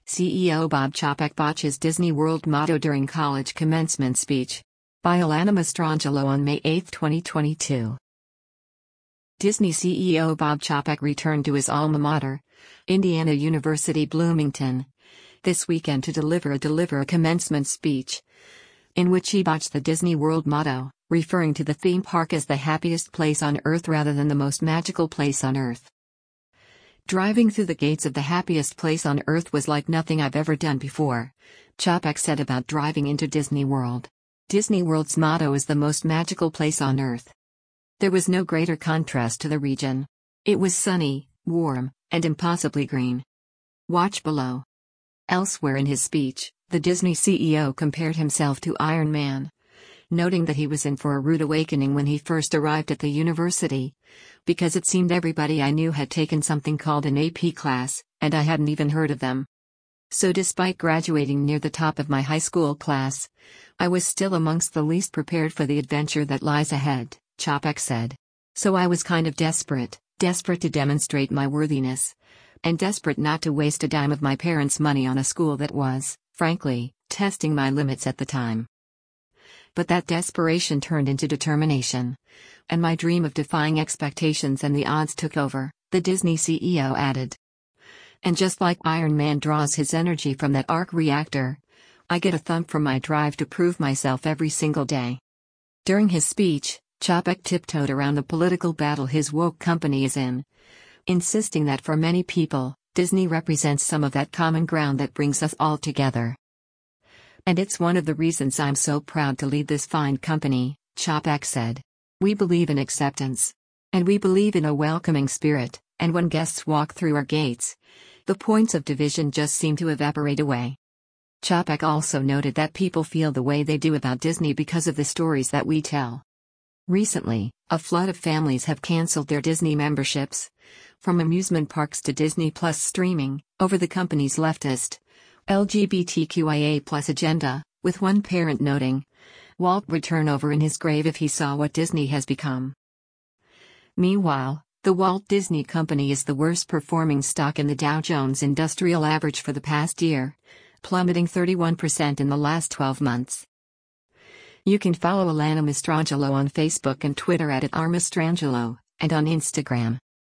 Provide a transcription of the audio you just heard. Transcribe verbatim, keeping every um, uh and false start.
C E O Bob Chapek botches Disney World motto during college commencement speech. By Alana Mastrangelo on May eighth, twenty twenty-two. Disney C E O Bob Chapek returned to his alma mater, Indiana University Bloomington, this weekend to deliver a deliver a commencement speech, in which he botched the Disney World motto, referring to the theme park as the happiest place on earth rather than the most magical place on earth. Driving through the gates of the happiest place on earth was like nothing I've ever done before, Chapek said about driving into Disney World. Disney World's motto is the most magical place on earth. There was no greater contrast to the region. It was sunny, warm, and impossibly green. Watch below. Elsewhere in his speech, the Disney C E O compared himself to Iron Man, noting that he was in for a rude awakening when he first arrived at the university, because it seemed everybody I knew had taken something called an A P class, and I hadn't even heard of them. So despite graduating near the top of my high school class, I was still amongst the least prepared for the adventure that lies ahead, Chapek said. So I was kind of desperate, desperate to demonstrate my worthiness, and desperate not to waste a dime of my parents' money on a school that was, frankly, testing my limits at the time. But that desperation turned into determination, and my dream of defying expectations and the odds took over, the Disney C E O added. And just like Iron Man draws his energy from that arc reactor, I get a thump from my drive to prove myself every single day. During his speech, Chapek tiptoed around the political battle his woke company is in, insisting that for many people, Disney represents some of that common ground that brings us all together. And it's one of the reasons I'm so proud to lead this fine company, Chapek said. We believe in acceptance. And we believe in a welcoming spirit, and when guests walk through our gates, the points of division just seem to evaporate away. Chapek also noted that people feel the way they do about Disney because of the stories that we tell. Recently, a flood of families have canceled their Disney memberships, from amusement parks to Disney Plus streaming, over the company's leftist, L G B T Q I A plus agenda, with one parent noting, Walt would turn over in his grave if he saw what Disney has become. Meanwhile, the Walt Disney Company is the worst performing stock in the Dow Jones Industrial Average for the past year, plummeting thirty-one percent in the last twelve months. You can follow Alana Mastrangelo on Facebook and Twitter at Mastrangelo, and on Instagram.